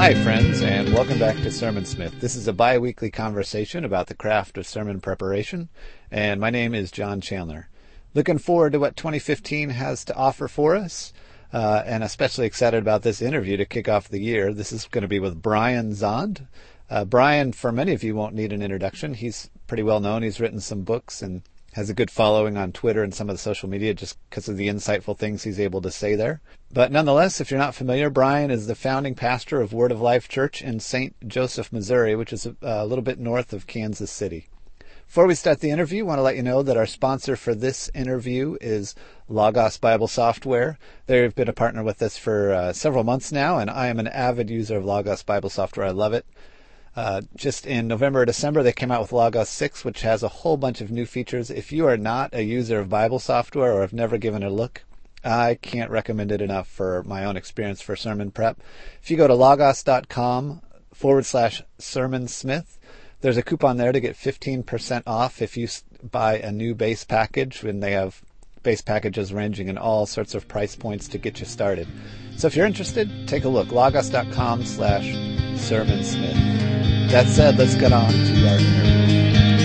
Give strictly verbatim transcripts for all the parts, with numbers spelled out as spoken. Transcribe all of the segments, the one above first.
Hi, friends, and welcome back to Sermonsmith. This is a bi-weekly conversation about the craft of sermon preparation, and my name is John Chandler. Looking forward to what twenty fifteen has to offer for us, uh, and especially excited about this interview to kick off the year. This is going to be with Brian Zahnd. Uh, Brian, for many of you, won't need an introduction. He's pretty well known. He's written some books and has a good following on Twitter and some of the social media just because of the insightful things he's able to say there. But nonetheless, if you're not familiar, Brian is the founding pastor of Word of Life Church in Saint Joseph, Missouri, which is a, a little bit north of Kansas City. Before we start the interview, I want to let you know that our sponsor for this interview is Logos Bible Software. They've been a partner with us for uh, several months now, and I am an avid user of Logos Bible Software. I love it. Uh, just in November or December, they came out with Logos six, which has a whole bunch of new features. If you are not a user of Bible software or have never given it a look, I can't recommend it enough for my own experience for sermon prep. If you go to logos.com forward slash sermonsmith, there's a coupon there to get fifteen percent off if you buy a new base package, and they have base packages ranging in all sorts of price points to get you started. So if you're interested, take a look, logos.com slash sermonsmith. That said, let's get on to our interview.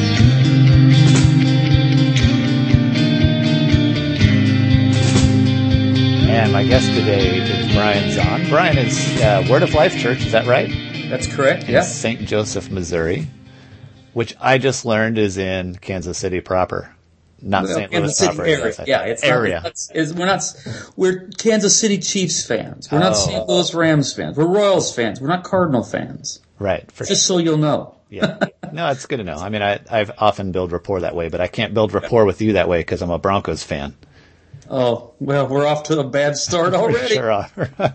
And my guest today is Brian Zahnd. Brian is uh, Word of Life Church, is that right? That's correct, yeah. In Saint Joseph, Missouri, which I just learned is in Kansas City proper. Not well, Saint Louis proper. Area. Yeah, it's area. Not, it's, it's, we're not. We're Kansas City Chiefs fans. We're not oh. Saint Louis Rams fans. We're Royals fans. We're not Cardinal fans. Right. For Just so you'll know. Yeah. No, it's good to know. I mean, I, I've often build rapport that way, but I can't build rapport with you that way because I'm a Broncos fan. Oh, well, we're off to a bad start already. Sure are.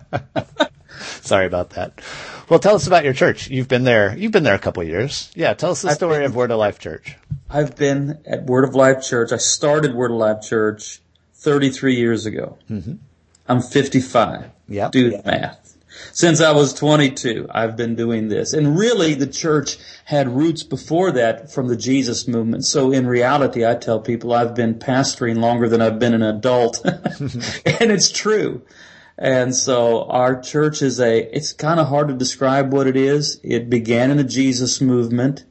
Sorry about that. Well, tell us about your church. You've been there. You've been there a couple of years. Yeah. Tell us the story been, of Word of Life Church. I've been at Word of Life Church. I started Word of Life Church thirty-three years ago. Mm-hmm. I'm fifty-five. Yeah. Do the math. Since I was twenty-two, I've been doing this. And really, the church had roots before that from the Jesus movement. So in reality, I tell people I've been pastoring longer than I've been an adult. And it's true. And so our church is a, it's kind of hard to describe what it is. It began in the Jesus movement.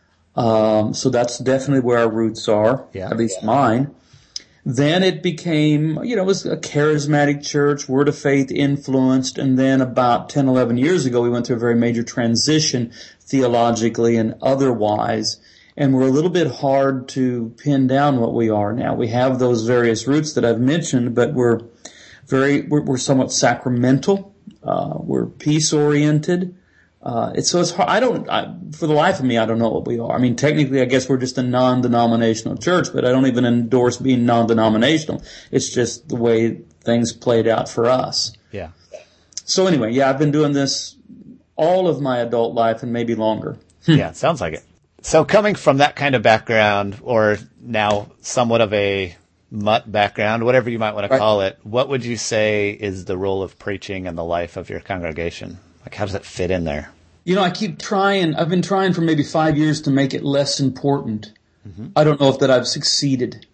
Um, so that's definitely where our roots are, yeah. at least mine. Then it became, you know, it was a charismatic church, Word of Faith influenced, and then about ten, eleven years ago, we went through a very major transition theologically and otherwise, and we're a little bit hard to pin down what we are now. We have those various roots that I've mentioned, but we're very, we're, we're somewhat sacramental, uh, we're peace-oriented. Uh, it's, so it's hard. I don't, I, for the life of me, I don't know what we are. I mean, technically, I guess we're just a non-denominational church, but I don't even endorse being non-denominational. It's just the way things played out for us. Yeah. So anyway, yeah, I've been doing this all of my adult life and maybe longer. Yeah, it sounds like it. So coming from that kind of background, or now somewhat of a mutt background, whatever you might want to right. call it, what would you say is the role of preaching in the life of your congregation? Like, how does that fit in there? You know, I keep trying, I've been trying for maybe five years to make it less important. Mm-hmm. I don't know if that I've succeeded.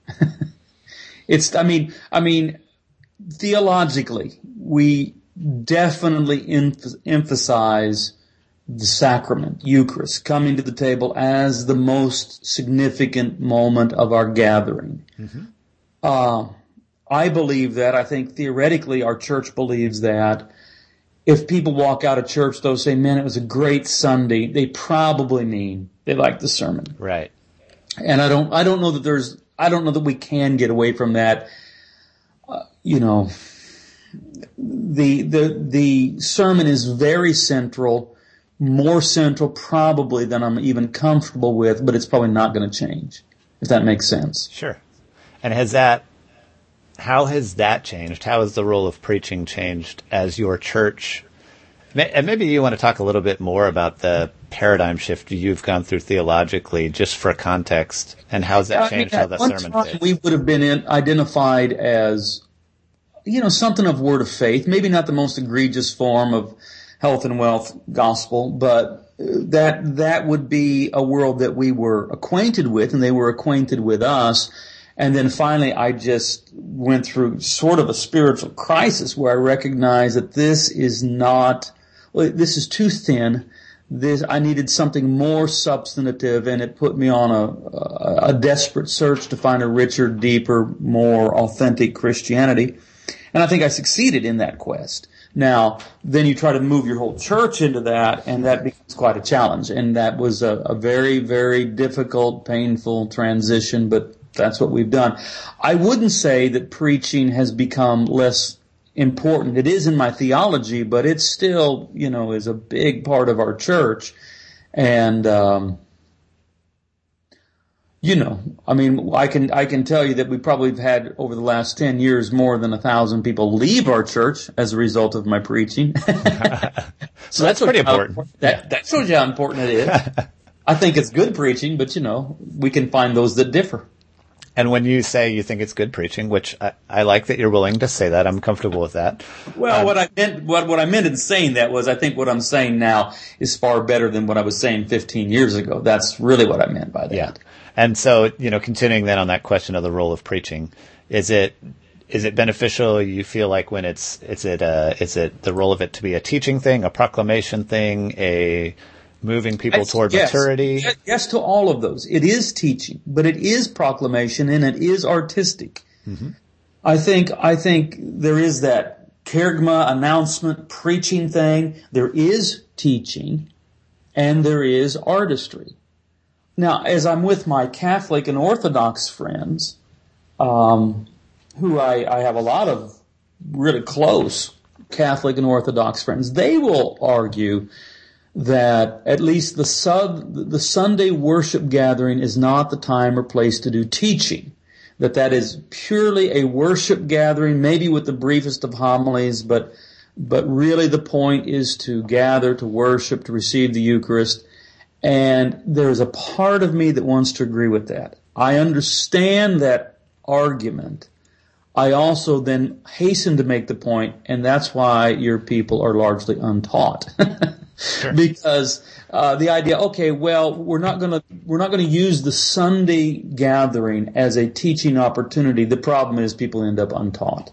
It's, I mean, I mean, theologically, we definitely emph- emphasize the sacrament, Eucharist, coming to the table as the most significant moment of our gathering. Mm-hmm. Uh, I believe that. I think theoretically our church believes that. If people walk out of church, though, say, man, it was a great Sunday, they probably mean they like the sermon. Right. And I don't, I don't know that there's, I don't know that we can get away from that. Uh, you know, the, the, the sermon is very central, more central probably than I'm even comfortable with, but it's probably not going to change, if that makes sense. Sure. And has that, how has that changed? How has the role of preaching changed as your church? And maybe you want to talk a little bit more about the paradigm shift you've gone through theologically, just for context, and how's that changed I mean, how the sermon fits? We would have been in, identified as, you know, something of Word of Faith, maybe not the most egregious form of health and wealth gospel, but that that would be a world that we were acquainted with, and they were acquainted with us. And then finally, I just went through sort of a spiritual crisis where I recognized that this is not well, this is too thin. This, I needed something more substantive, and it put me on a, a, a desperate search to find a richer, deeper, more authentic Christianity. And I think I succeeded in that quest. Now, then you try to move your whole church into that, and that becomes quite a challenge. And that was a, a very, very difficult, painful transition, but that's what we've done. I wouldn't say that preaching has become less important. It is in my theology, but it still, you know, is a big part of our church. And, um, you know, I mean, I can, I can tell you that we probably have had over the last ten years more than a thousand people leave our church as a result of my preaching. so that's, that's pretty important. important. That, yeah. that shows you how important it is. I think it's good preaching, but you know, we can find those that differ. And when you say you think it's good preaching, which I, I like that you're willing to say that, I'm comfortable with that. Well, um, what I meant, what, what I meant in saying that was, I think what I'm saying now is far better than what I was saying fifteen years ago. That's really what I meant by that. Yeah. And so, you know, continuing then on that question of the role of preaching, is it is it beneficial? You feel like when it's is it uh is it the role of it to be a teaching thing, a proclamation thing, a moving people Yes, toward yes. maturity? Yes to all of those. It is teaching, but it is proclamation and it is artistic. Mm-hmm. I think, I think there is that kerygma, announcement, preaching thing. There is teaching and there is artistry. Now, as I'm with my Catholic and Orthodox friends, um, who I, I have a lot of really close Catholic and Orthodox friends, they will argue that at least the sub, the Sunday worship gathering is not the time or place to do teaching. That that is purely a worship gathering, maybe with the briefest of homilies, but, but really the point is to gather, to worship, to receive the Eucharist. And there's a part of me that wants to agree with that. I understand that argument. I also then hasten to make the point, and that's why your people are largely untaught. Sure. Because uh, the idea, okay, well, we're not going to we're not going to use the Sunday gathering as a teaching opportunity. The problem is people end up untaught.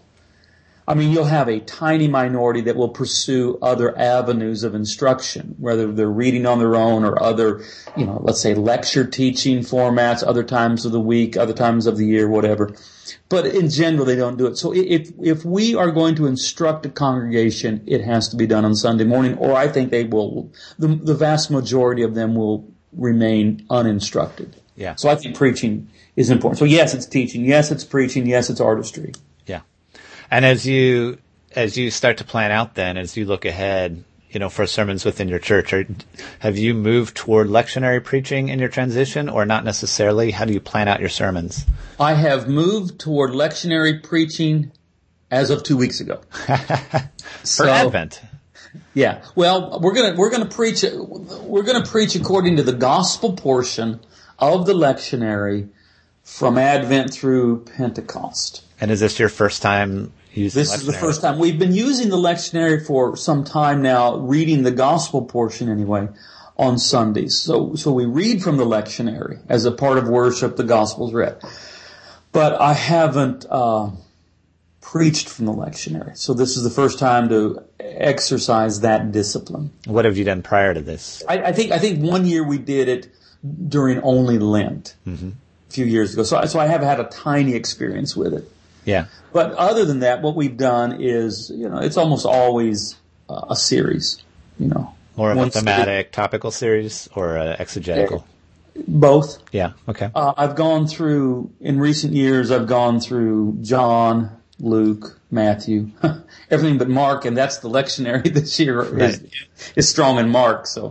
I mean, you'll have a tiny minority that will pursue other avenues of instruction, whether they're reading on their own or other, you know, let's say lecture teaching formats, other times of the week, other times of the year, whatever. But in general, they don't do it. So if if we are going to instruct a congregation, it has to be done on Sunday morning, or I think they will, the, the vast majority of them will remain uninstructed. Yeah. So I think preaching is important. So yes, it's teaching. Yes, it's preaching. Yes, it's artistry. Yeah. And as you as you start to plan out then, as you look ahead, you know, for sermons within your church, or have you moved toward lectionary preaching in your transition, or not necessarily? How do you plan out your sermons? I have moved toward lectionary preaching as of two weeks ago. For so, Advent. Yeah. Well, we're gonna we're gonna preach we're gonna preach according to the gospel portion of the lectionary from Advent through Pentecost. And is this your first time using This lectionary? is the first time. We've been using the lectionary for some time now, reading the gospel portion anyway, on Sundays. So, so we read from the lectionary as a part of worship, the gospel's read. But I haven't, uh, preached from the lectionary. So this is the first time to exercise that discipline. What have you done prior to this? I, I think, I think one year we did it during only Lent, mm-hmm. a few years ago. So, so I have had a tiny experience with it. Yeah. But other than that, what we've done is, you know, it's almost always uh, a series, you know. More of a Once thematic, it, topical series or uh, exegetical? Both. Yeah, okay. Uh, I've gone through, in recent years, I've gone through John, Luke, Matthew, everything but Mark, and that's the lectionary this year right. is, is strong in Mark, so.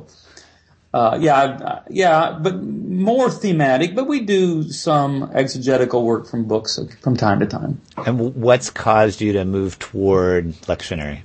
Uh, yeah, uh, yeah, but more thematic, but we do some exegetical work from books from time to time. And what's caused you to move toward lectionary?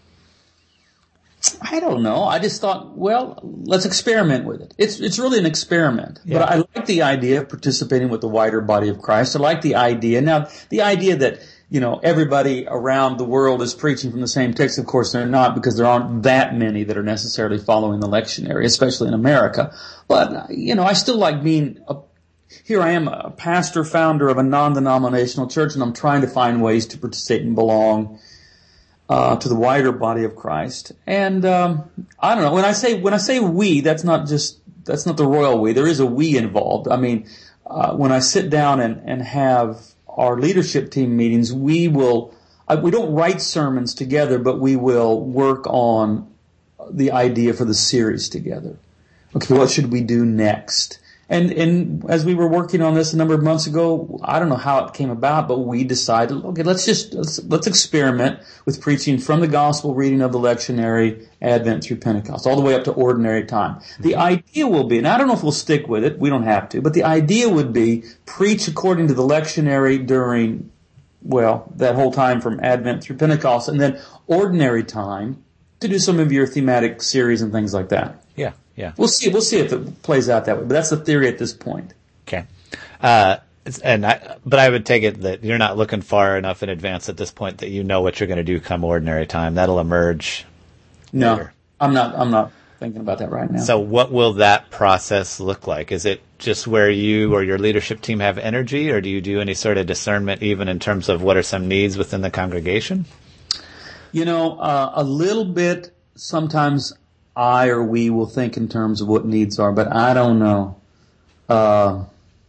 I don't know. I just thought, well, let's experiment with it. It's it's really an experiment. Yeah. But I like the idea of participating with the wider body of Christ. I like the idea. Now, the idea that, you know, everybody around the world is preaching from the same text, of course they're not, because there aren't that many that are necessarily following the lectionary, especially in America. But, you know, I still like being a, here I am, a pastor, founder of a non-denominational church, and I'm trying to find ways to participate and belong. uh, to the wider body of Christ. And um, I don't know. When I say when I say we, that's not just that's not the royal we. There is a we involved. I mean, uh, when I sit down and, and have our leadership team meetings, we will uh, we don't write sermons together, but we will work on the idea for the series together. Okay, what should we do next? And and as we were working on this a number of months ago, I don't know how it came about, but we decided, okay, let's just let's, let's experiment with preaching from the gospel reading of the lectionary, Advent through Pentecost, all the way up to ordinary time. The idea will be, and I don't know if we'll stick with it, we don't have to, but the idea would be preach according to the lectionary during, well, that whole time from Advent through Pentecost, and then ordinary time to do some of your thematic series and things like that. Yeah. Yeah, we'll see. We'll see if it plays out that way, but that's the theory at this point. Okay, uh, and I, but I would take it that you're not looking far enough in advance at this point that you know what you're going to do come ordinary time. That'll emerge. No, later. I'm not. I'm not thinking about that right now. So, what will that process look like? Is it just where you or your leadership team have energy, or do you do any sort of discernment, even in terms of what are some needs within the congregation? You know, uh, a little bit sometimes. I or we will think in terms of what needs are, but I don't know. Uh,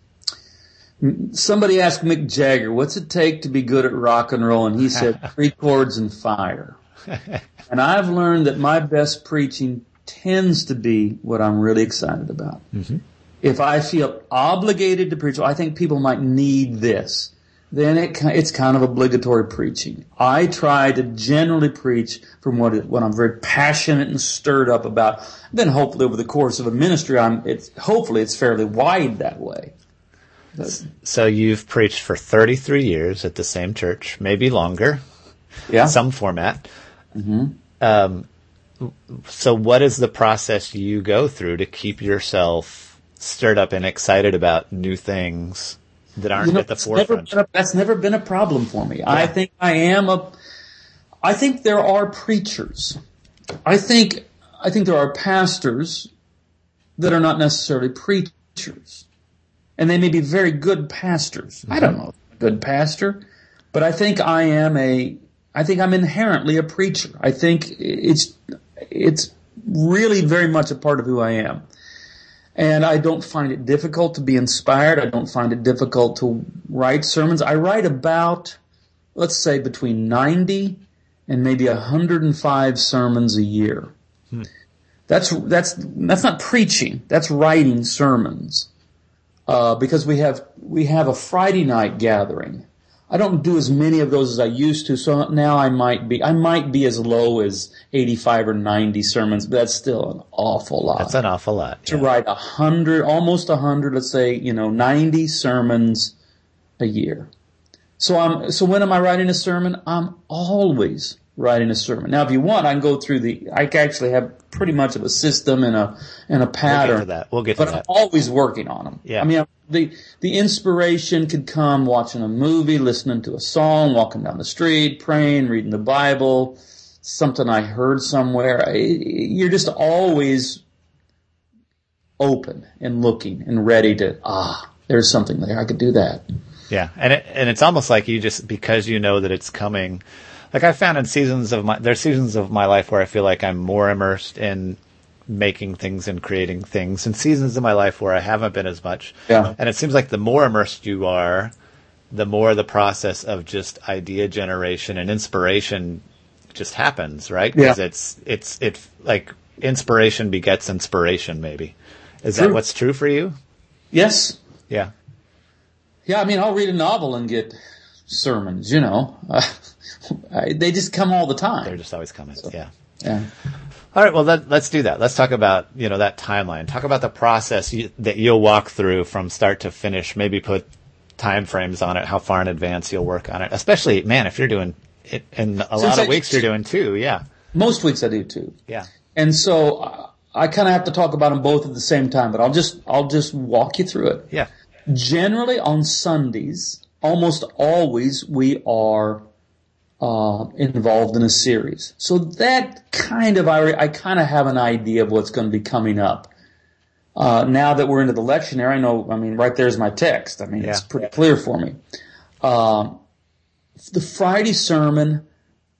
somebody asked Mick Jagger, what's it take to be good at rock and roll? And he said, three chords and fire. And I've learned that my best preaching tends to be what I'm really excited about. Mm-hmm. If I feel obligated to preach, well, I think people might need this, then it, it's kind of obligatory preaching. I try to generally preach from what it, what I'm very passionate and stirred up about. Then hopefully over the course of a ministry, I'm it's hopefully it's fairly wide that way. But, so you've preached for thirty-three years at the same church, maybe longer. Yeah. Some format. Mm-hmm. Um, so what is the process you go through to keep yourself stirred up and excited about new things that aren't you know, at the forefront? Never a, that's never been a problem for me. Yeah. I think I am a, I think there are preachers. I think, I think there are pastors that are not necessarily preachers. And they may be very good pastors. Mm-hmm. I don't know, a good pastor, but I think I am a, I think I'm inherently a preacher. I think it's, it's really very much a part of who I am. And I don't find it difficult to be inspired. I don't find it difficult to write sermons. I write about, let's say, between ninety and maybe one hundred five sermons a year. Hmm. That's that's that's not preaching. That's writing sermons. Uh, because we have we have a Friday night gathering. I don't do as many of those as I used to, so now I might be I might be as low as eighty-five or ninety sermons, but that's still an awful lot. That's an awful lot. Yeah. To write a hundred, almost a hundred, let's say, you know, ninety sermons a year. So I'm so when am I writing a sermon? I'm always writing a sermon. Now, if you want, I can go through the. I actually have pretty much of a system and a and a pattern. We'll get to that. We'll get to but that. I'm always working on them. Yeah. I mean, the the inspiration could come watching a movie, listening to a song, walking down the street, praying, reading the Bible, something I heard somewhere. You're just always open and looking and ready to ah, there's something there. I could do that. Yeah, and it, and it's almost like you just because you know that it's coming. Like I found in seasons of my, there's seasons of my life where I feel like I'm more immersed in making things and creating things, and seasons of my life where I haven't been as much. Yeah. And it seems like the more immersed you are, the more the process of just idea generation and inspiration just happens, right? Because yeah. it's, it's, it like inspiration begets inspiration, maybe. Is True. that what's true for you? Yes. Yeah. Yeah, I mean, I'll read a novel and get sermons, you know. Uh, I, they just come all the time. They're just always coming, so, yeah. Yeah. All right, well, let, let's do that. Let's talk about, you know, that timeline. Talk about the process you, that you'll walk through from start to finish. Maybe put time frames on it, how far in advance you'll work on it. Especially, man, if you're doing it in a Since lot I, of weeks, you're doing two, yeah. Most weeks I do too. Yeah. And so uh, I kind of have to talk about them both at the same time, but I'll just I'll just walk you through it. Yeah. Generally on Sundays, almost always we are uh involved in a series. So that kind of, I, I kind of have an idea of what's going to be coming up. Uh now that we're into the lectionary, I know, I mean, right there's my text. I mean, yeah. It's pretty clear for me. Um, the Friday sermon,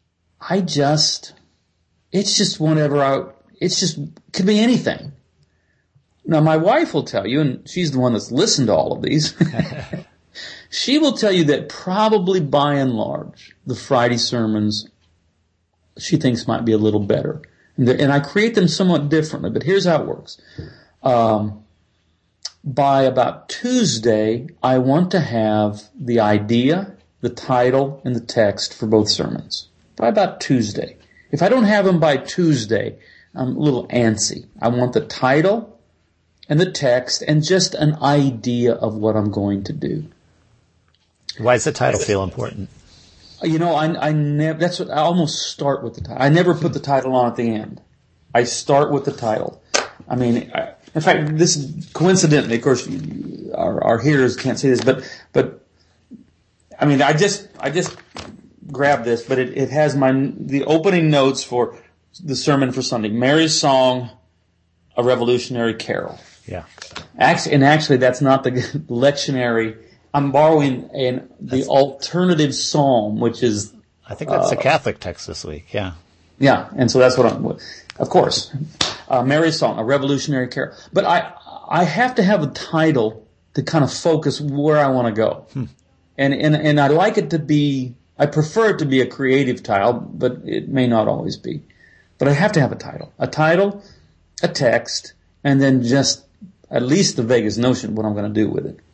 I just, it's just whenever I, it's just, could be anything. Now, my wife will tell you, and she's the one that's listened to all of these, she will tell you that probably by and large, the Friday sermons she thinks might be a little better. And, and I create them somewhat differently, but here's how it works. Um, by about Tuesday, I want to have the idea, the title, and the text for both sermons. By about Tuesday. If I don't have them by Tuesday, I'm a little antsy. I want the title and the text and just an idea of what I'm going to do. Why does the title feel important? You know, I, I never, that's what, I almost start with the title. I never put the title on at the end. I start with the title. I mean, I, in fact, this, coincidentally, of course, our, our hearers can't see this, but, but, I mean, I just, I just grabbed this, but it, it has my, the opening notes for the sermon for Sunday. Mary's Song, A Revolutionary Carol. Yeah. Actually, and actually, that's not the lectionary. I'm borrowing an, the that's, alternative psalm, which is... I think that's uh, a Catholic text this week, yeah. Yeah, and so that's what I'm... Of course. Uh, Mary's Song, A Revolutionary Carol. But I I have to have a title to kind of focus where I want to go. Hmm. And, and, and I like it to be... I prefer it to be a creative title, but it may not always be. But I have to have a title. A title, a text, and then just at least the vaguest notion of what I'm going to do with it.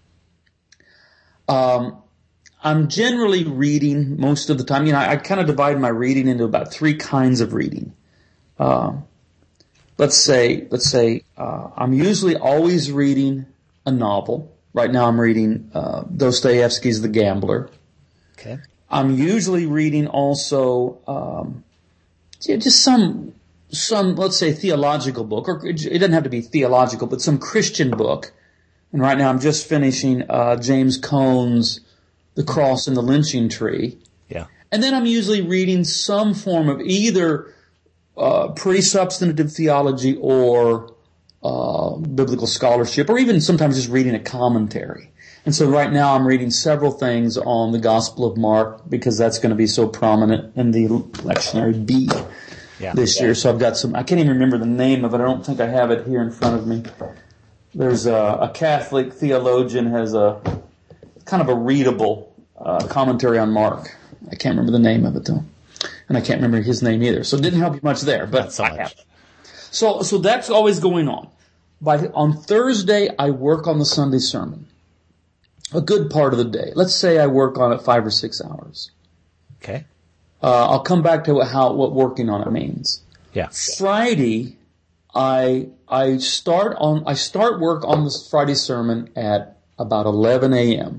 Um, I'm generally reading most of the time. You know, I, I kind of divide my reading into about three kinds of reading. Uh, let's say, let's say, uh, I'm usually always reading a novel. Right now I'm reading, uh, Dostoevsky's The Gambler. Okay. I'm usually reading also, um, yeah, just some, some, let's say theological book, or it doesn't have to be theological, but some Christian book. And right now I'm just finishing uh James Cone's The Cross and the Lynching Tree. Yeah. And then I'm usually reading some form of either uh pretty substantive theology or uh biblical scholarship, or even sometimes just reading a commentary. And so right now I'm reading several things on the Gospel of Mark because that's going to be so prominent in the lectionary B yeah. this year. So I've got some, I can't even remember the name of it. I don't think I have it here in front of me. There's a, a Catholic theologian has a kind of a readable uh, commentary on Mark. I can't remember the name of it though, and I can't remember his name either. So it didn't help you much there, but Not so I much. have it. So so that's always going on. By on Thursday, I work on the Sunday sermon. A good part of the day. Let's say I work on it five or six hours. Okay. Uh, I'll come back to how what working on it means. Yeah. Friday. I I start on I start work on this Friday sermon at about eleven a.m.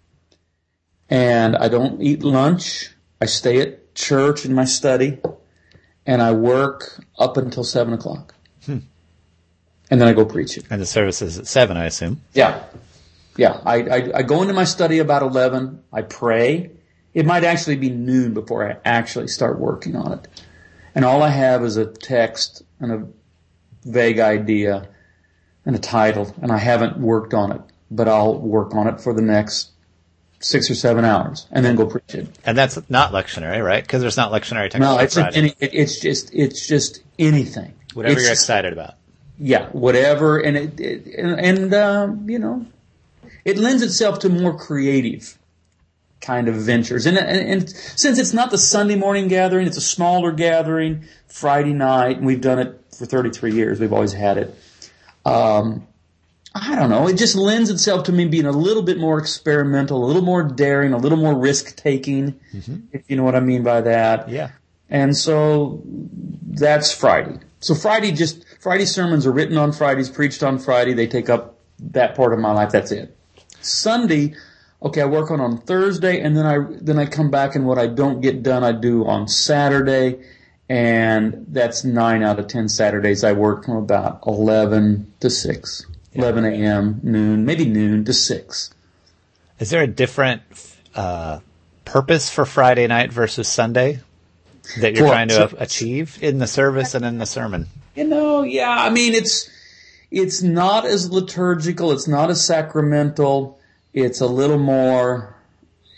and I don't eat lunch. I stay at church in my study, and I work up until seven o'clock, hmm. and then I go preach it. And the service is at seven, I assume. Yeah, yeah. I, I I go into my study about eleven. I pray. It might actually be noon before I actually start working on it, and all I have is a text and a vague idea and a title, and I haven't worked on it, but I'll work on it for the next six or seven hours and then go preach it. And that's not lectionary, right? Because there's not lectionary text. No, it's any, it, it's just it's just anything. Whatever it's you're just, excited about. Yeah, whatever, and it, it and, and um, you know, it lends itself to more creative kind of ventures. And, and, and since it's not the Sunday morning gathering, it's a smaller gathering, Friday night, and we've done it for thirty-three years. We've always had it. Um, I don't know. It just lends itself to me being a little bit more experimental, a little more daring, a little more risk-taking, mm-hmm. if you know what I mean by that. Yeah. And so that's Friday. So Friday just, Friday sermons are written on Fridays, preached on Friday. They take up that part of my life. That's it. Sunday, okay, I work on on Thursday, and then I then I come back, and what I don't get done, I do on Saturday, and that's nine out of ten Saturdays. I work from about eleven to six, yeah. eleven a.m., noon, maybe noon to six. Is there a different uh, purpose for Friday night versus Sunday that you're for, trying to so, achieve in the service and in the sermon? You know, yeah, I mean, it's it's not as liturgical, it's not as sacramental. It's a little more,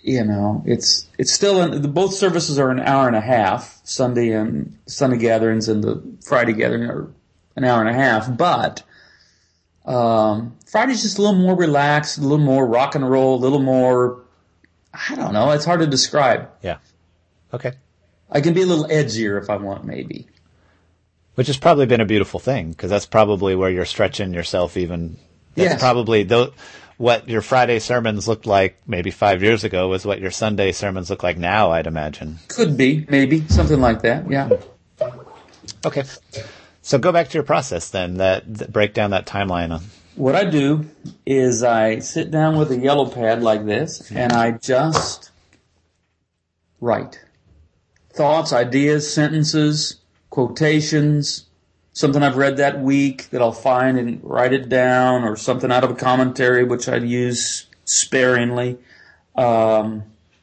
you know, it's it's still an, the, both services are an hour and a half. Sunday and Sunday gatherings and the Friday gathering are an hour and a half. But um, Friday's just a little more relaxed, a little more rock and roll, a little more. I don't know. It's hard to describe. Yeah. Okay. I can be a little edgier if I want, maybe. Which has probably been a beautiful thing, because that's probably where you're stretching yourself even. That's yes. probably the, what your Friday sermons looked like maybe five years ago is what your Sunday sermons look like now, I'd imagine. Could be, maybe, something like that, yeah. Okay. So go back to your process then, that, that break down that timeline. On. What I do is I sit down with a yellow pad like this, and I just write. Thoughts, ideas, sentences, quotations, something I've read that week that I'll find and write it down, or something out of a commentary which I'd use sparingly. Um,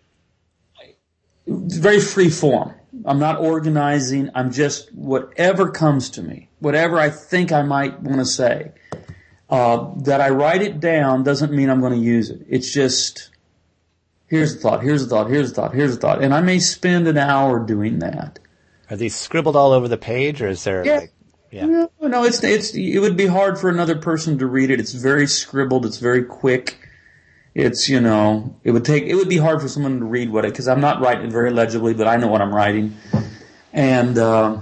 it's very free form. I'm not organizing. I'm just whatever comes to me, whatever I think I might want to say. Uh, that I write it down doesn't mean I'm going to use it. It's just, here's a thought, here's a thought, here's a thought, here's a thought. And I may spend an hour doing that. Are these scribbled all over the page, or is there yeah. like, yeah. No, no, it's, it's, it would be hard for another person to read it. It's very scribbled. It's very quick. It's, you know, it would take, it would be hard for someone to read what it, because I'm not writing it very legibly, but I know what I'm writing. And, uh,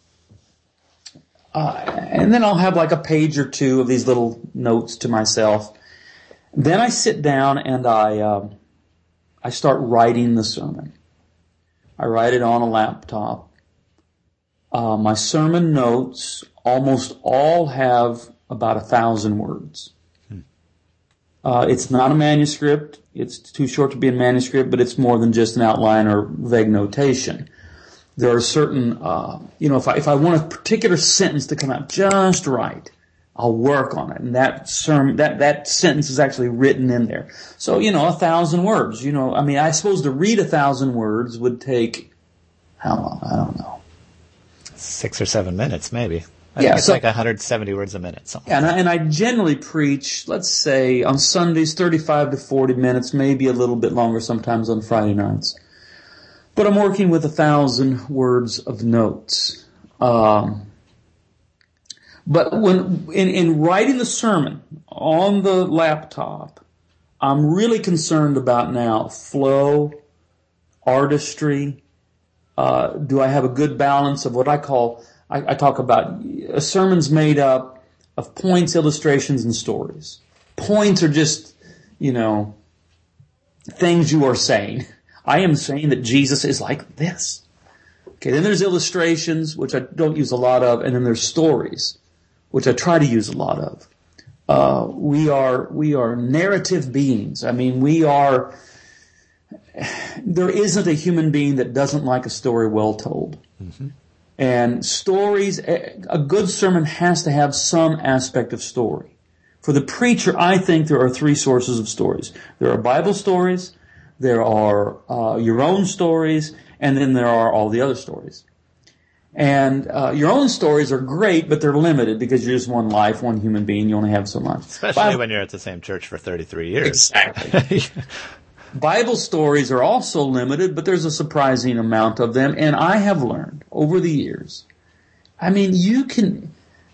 uh, and then I'll have like a page or two of these little notes to myself. Then I sit down and I, uh, I start writing the sermon. I write it on a laptop. Uh, my sermon notes almost all have about a thousand words. Hmm. Uh, it's not a manuscript. It's too short to be a manuscript, but it's more than just an outline or vague notation. There are certain, uh, you know, if I, if I want a particular sentence to come out just right, I'll work on it. And that sermon, that, that sentence is actually written in there. So, you know, a thousand words, you know, I mean, I suppose to read a thousand words would take, how long? I don't know. Six or seven minutes, maybe. I yeah, think it's so, like one hundred seventy words a minute. Something yeah, and I, and I generally preach, let's say, on Sundays, thirty-five to forty minutes, maybe a little bit longer sometimes on Friday nights. But I'm working with a thousand words of notes. Um, but when in, in writing the sermon on the laptop, I'm really concerned about now flow, artistry. Uh, do I have a good balance of what I call, I, I talk about a sermon's made up of points, illustrations, and stories. Points are just, you know, things you are saying. I am saying that Jesus is like this. Okay, then there's illustrations, which I don't use a lot of, and then there's stories, which I try to use a lot of. Uh, we are, we are narrative beings. I mean, we are, there isn't a human being that doesn't like a story well told. Mm-hmm. And stories, a good sermon has to have some aspect of story. For the preacher, I think there are three sources of stories. There are Bible stories, there are uh, your own stories, and then there are all the other stories. And uh, your own stories are great, but they're limited because you're just one life, one human being. You only have so much. Especially Bible, when you're at the same church for thirty-three years. Exactly. Bible stories are also limited, but there's a surprising amount of them. And I have learned over the years, I mean, you can,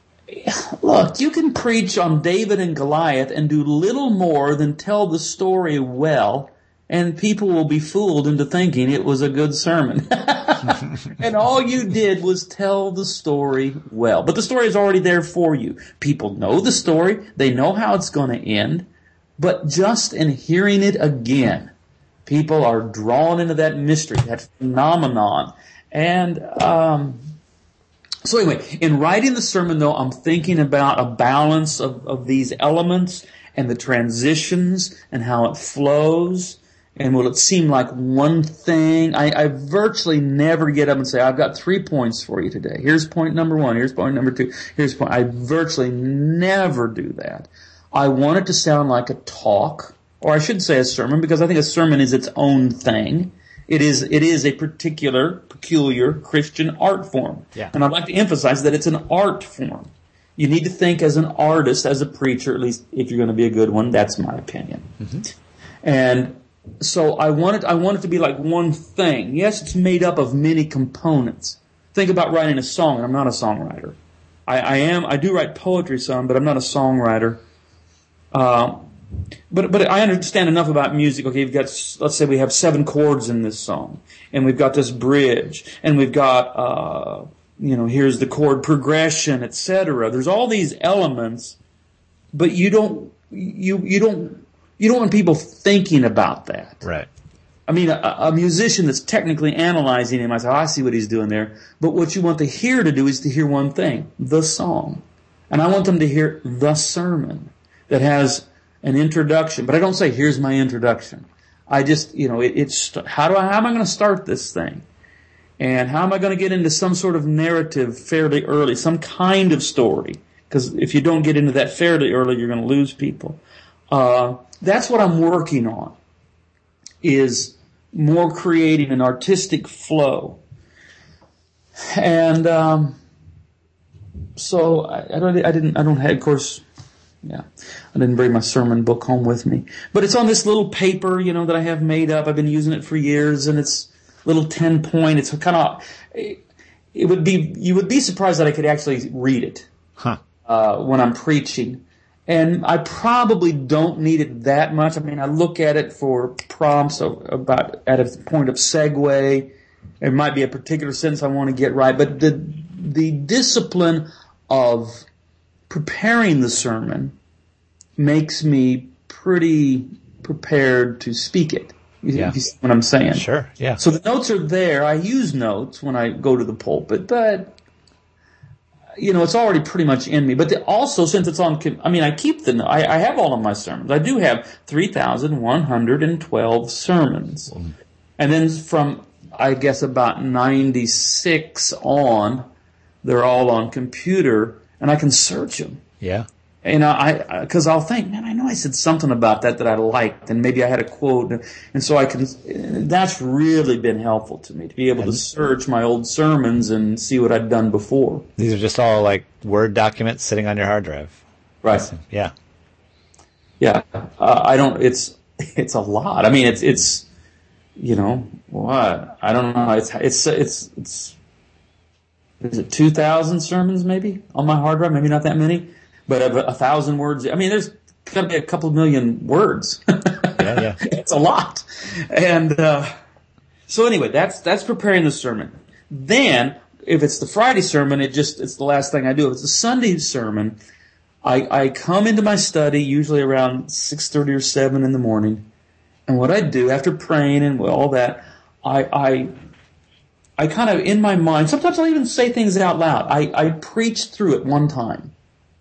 look, you can preach on David and Goliath and do little more than tell the story well, and people will be fooled into thinking it was a good sermon. And all you did was tell the story well. But the story is already there for you. People know the story. They know how it's going to end. But just in hearing it again, people are drawn into that mystery, that phenomenon. And um, so anyway, in writing the sermon, though, I'm thinking about a balance of, of these elements and the transitions and how it flows. And will it seem like one thing? I, I virtually never get up and say, I've got three points for you today. Here's point number one. Here's point number two. Here's point. I virtually never do that. I want it to sound like a talk, or I should say a sermon, because I think a sermon is its own thing. It is, it is a particular, peculiar Christian art form. Yeah. And I'd like to emphasize that it's an art form. You need to think as an artist, as a preacher, at least if you're going to be a good one. That's my opinion. Mm-hmm. And so I want it, I want it to be like one thing. Yes, it's made up of many components. Think about writing a song, and I'm not a songwriter. I, I am, I do write poetry some, but I'm not a songwriter. Uh, but, but I understand enough about music. Okay, you've got, let's say we have seven chords in this song, and we've got this bridge, and we've got, uh, you know, here's the chord progression, et cetera. There's all these elements, but you don't, you, you don't, you don't want people thinking about that. Right. I mean, a, a musician that's technically analyzing him, I say, oh, I see what he's doing there. But what you want the hearer to do is to hear one thing, the song. And I want them to hear the sermon that has an introduction. But I don't say, here's my introduction. I just, you know, it, it's, how do I, how am I going to start this thing? And how am I going to get into some sort of narrative fairly early, some kind of story? Because if you don't get into that fairly early, you're going to lose people. Uh, that's what I'm working on, is more creating an artistic flow. And um, so I, I don't, I didn't, I don't have, of course, yeah, I didn't bring my sermon book home with me, but it's on this little paper, you know, that I have made up. I've been using it for years, and it's little ten point. It's kind of, it would be, you would be surprised that I could actually read it, huh? Uh, when I'm preaching. And I probably don't need it that much. I mean, I look at it for prompts about at a point of segue. There might be a particular sentence I want to get right, but the the discipline of preparing the sermon makes me pretty prepared to speak it. You, yeah. you see what I'm saying? Sure. Yeah. So the notes are there. I use notes when I go to the pulpit, but you know, it's already pretty much in me. But the, also, since it's on, I mean, I keep the, I, I have all of my sermons. I do have three thousand one hundred twelve sermons. Mm. And then from, I guess, about ninety-six on, they're all on computer, and I can search them. Yeah. You know, I, because I'll think, man, I know I said something about that that I liked, and maybe I had a quote, and so I can, that's really been helpful to me, to be able to search my old sermons and see what I'd done before. These are just all like Word documents sitting on your hard drive. Right. Yeah. Yeah. Uh, I don't, it's, it's a lot. I mean, it's, it's, you know, what? I don't know. It's, it's, it's, it's, is it two thousand sermons maybe on my hard drive? Maybe not that many. But a, a thousand words, I mean, there's got to be a couple million words. Yeah, yeah. It's a lot. And uh so anyway, that's that's preparing the sermon. Then, if it's the Friday sermon, it just it's the last thing I do. If it's a Sunday sermon, I, I come into my study usually around six thirty or seven in the morning. And what I do after praying and all that, I I I kind of, in my mind, sometimes I'll even say things out loud. I, I preach through it one time.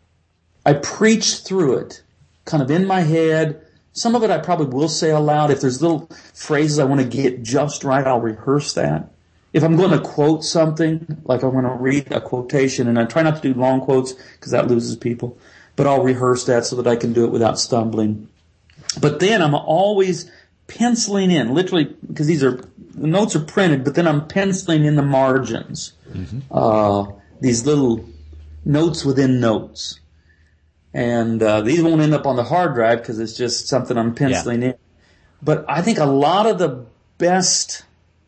I preach through it, kind of in my head. Some of it I probably will say aloud. If there's little phrases I want to get just right, I'll rehearse that. If I'm going to quote something, like I'm going to read a quotation, and I try not to do long quotes because that loses people, but I'll rehearse that so that I can do it without stumbling. But then I'm always penciling in, literally, because these are, the notes are printed, but then I'm penciling in the margins. Mm-hmm. Uh, these little notes within notes. And uh, these won't end up on the hard drive because it's just something I'm penciling yeah. in. But I think a lot of the best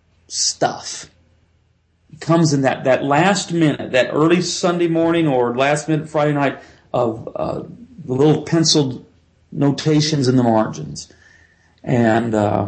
stuff comes in that, that last minute, that early Sunday morning or last minute Friday night of uh, the little penciled notations in the margins. And uh,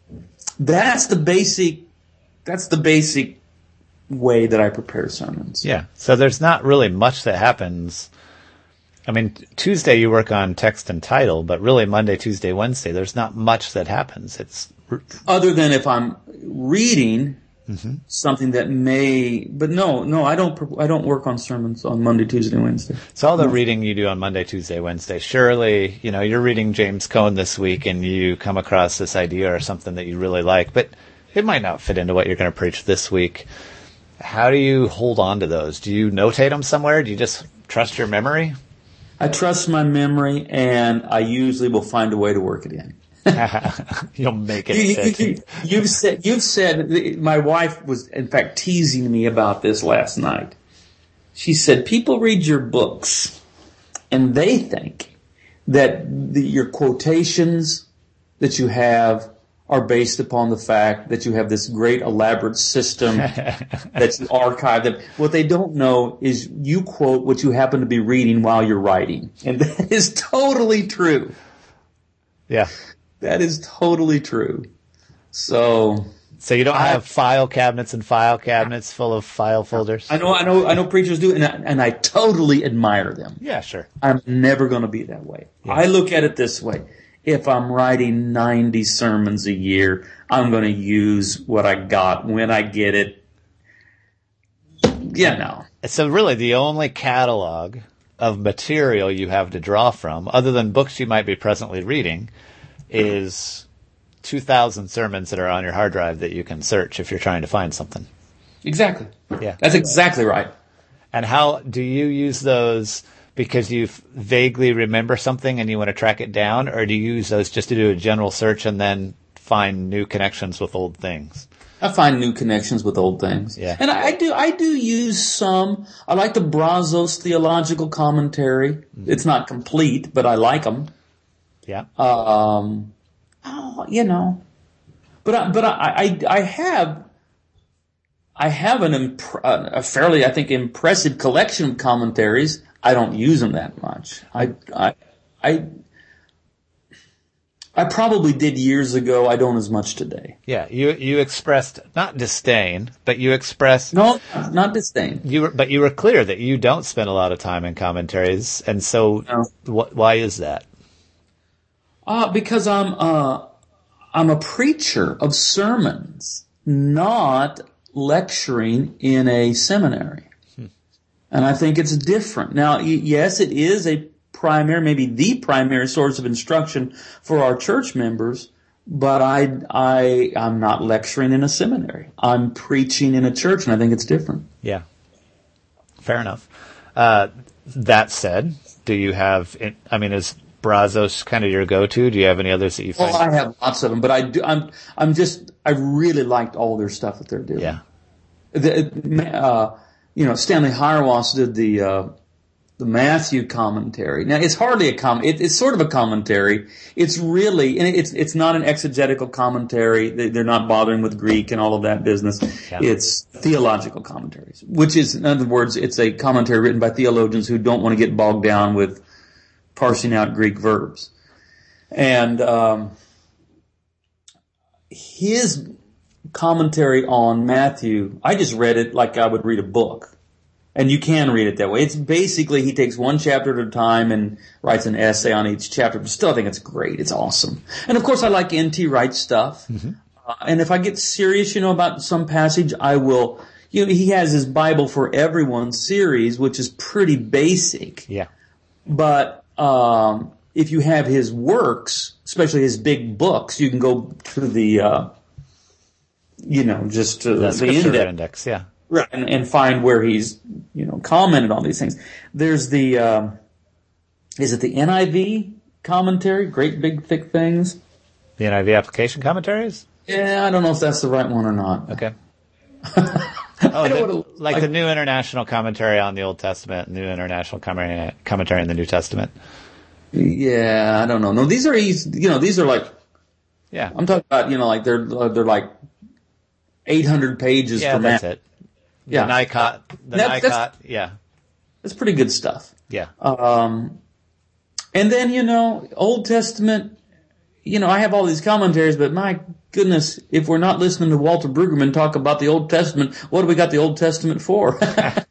that's the basic, that's the basic way that I prepare sermons. Yeah. So there's not really much that happens. I mean, Tuesday you work on text and title, but really Monday, Tuesday, Wednesday, there's not much that happens. It's other than if I'm reading mm-hmm. something that may, but no, no, I don't, I don't work on sermons on Monday, Tuesday, Wednesday. So all the no. reading you do on Monday, Tuesday, Wednesday, surely, you know, you're reading James Cone this week and you come across this idea or something that you really like, but it might not fit into what you're going to preach this week. How do you hold on to those? Do you notate them somewhere? Do you just trust your memory? I trust my memory, and I usually will find a way to work it in. You'll make it you, fit. You, you've said, you've said, my wife was in fact teasing me about this last night. She said, people read your books and they think that the, your quotations that you have are based upon the fact that you have this great elaborate system that's archived. Them. What they don't know is you quote what you happen to be reading while you're writing. And that is totally true. Yeah. That is totally true. So... So you don't have I, file cabinets and file cabinets full of file folders? I know, I know, I know preachers do, and I, and I totally admire them. Yeah, sure. I'm never going to be that way. Yeah. I look at it this way. If I'm writing ninety sermons a year, I'm going to use what I got when I get it. You know. So really the only catalog of material you have to draw from, other than books you might be presently reading, is two thousand sermons that are on your hard drive that you can search if you're trying to find something. Exactly. Yeah. That's exactly right. And how do you use those because you vaguely remember something and you want to track it down, or do you use those just to do a general search and then find new connections with old things? I find new connections with old things. Yeah. And I, I do I do use some. I like the Brazos Theological Commentary. Mm-hmm. It's not complete, but I like them. Yeah. Um Oh, you know, but I, but I, I, I have, I have an imp- a fairly, I think, impressive collection of commentaries. I don't use them that much. I, I, I, I probably did years ago. I don't as much today. Yeah, you you expressed not disdain, but you expressed no, not disdain. You were, but you were clear that you don't spend a lot of time in commentaries, and so no. wh- why is that? Uh, because I'm, uh, I'm a preacher of sermons, not lecturing in a seminary. Hmm. And I think it's different. Now, y- yes, it is a primary, maybe the primary source of instruction for our church members, but I, I, I'm not lecturing in a seminary. I'm preaching in a church, and I think it's different. Yeah. Fair enough. Uh, that said, do you have, I mean, is Brazos kind of your go-to? Do you have any others that you find? Well, I have lots of them, but I do. I'm. I'm just. I really liked all their stuff that they're doing. Yeah. The, uh, you know, Stanley Hauerwas did the uh, the Matthew commentary. Now, it's hardly a com. It, it's sort of a commentary. It's really, and it's it's not an exegetical commentary. They, they're not bothering with Greek and all of that business. Yeah. It's theological commentaries, which is, in other words, it's a commentary written by theologians who don't want to get bogged down with parsing out Greek verbs. And um, his commentary on Matthew, I just read it like I would read a book. And you can read it that way. It's basically, he takes one chapter at a time and writes an essay on each chapter. But still, I think it's great. It's awesome. And of course, I like N T Wright's stuff. Mm-hmm. Uh, and if I get serious, you know, about some passage, I will, you know, he has his Bible for Everyone series, which is pretty basic. Yeah. But Um, if you have his works, especially his big books, you can go to the, uh, you know, just to the, the index. index, yeah, right, and, and find where he's, you know, commented on these things. There's the, uh, is it the N I V commentary? Great big thick things. The N I V application commentaries? Yeah, I don't know if that's the right one or not. Okay. Oh, the, like I, the New International Commentary on the Old Testament, New International Commentary, commentary on the New Testament. Yeah, I don't know. No, these are easy, you know, these are like, yeah, I'm talking about, you know, like they're they're like eight hundred pages. Yeah, for that's math. it. Yeah, the Nicot, the that, Nicot, that's, yeah, that's pretty good stuff. Yeah. Um, and then you know, Old Testament. You know, I have all these commentaries, but my goodness, if we're not listening to Walter Brueggemann talk about the Old Testament, what do we got the Old Testament for?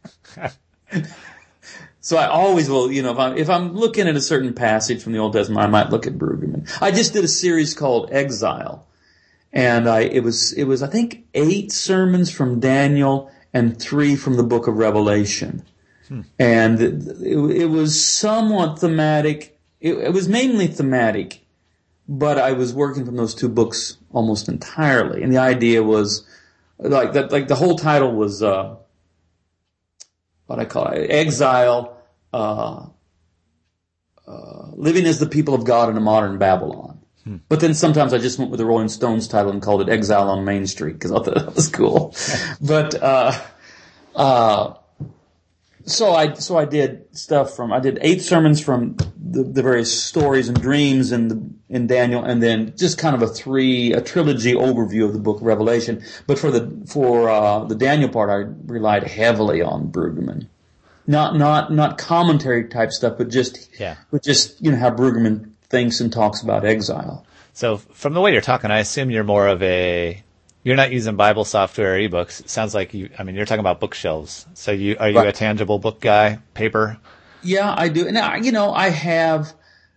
So I always will, you know, if I'm, if I'm looking at a certain passage from the Old Testament, I might look at Brueggemann. I just did a series called Exile, and I, it was, it was, I think, eight sermons from Daniel and three from the book of Revelation. Hmm. And it, it, it was somewhat thematic. It, it was mainly thematic. But I was working from those two books almost entirely, and the idea was like that. Like the whole title was uh, what I call it, Exile, uh, uh, Living as the People of God in a Modern Babylon. Hmm. But then sometimes I just went with the Rolling Stones title and called it Exile on Main Street because I thought that was cool. But uh, uh, So I so I did stuff from I did eight sermons from the, the various stories and dreams in the in Daniel, and then just kind of a three a trilogy overview of the book of Revelation. But for the for uh, the Daniel part, I relied heavily on Brueggemann, not not not commentary type stuff, but just yeah, but just you know how Brueggemann thinks and talks about exile. So from the way you're talking, I assume you're more of a You're not using Bible software or ebooks. It sounds like you, I mean, you're talking about bookshelves. So you, are you right. a tangible book guy, paper? Yeah, I do. Now, you know, I have,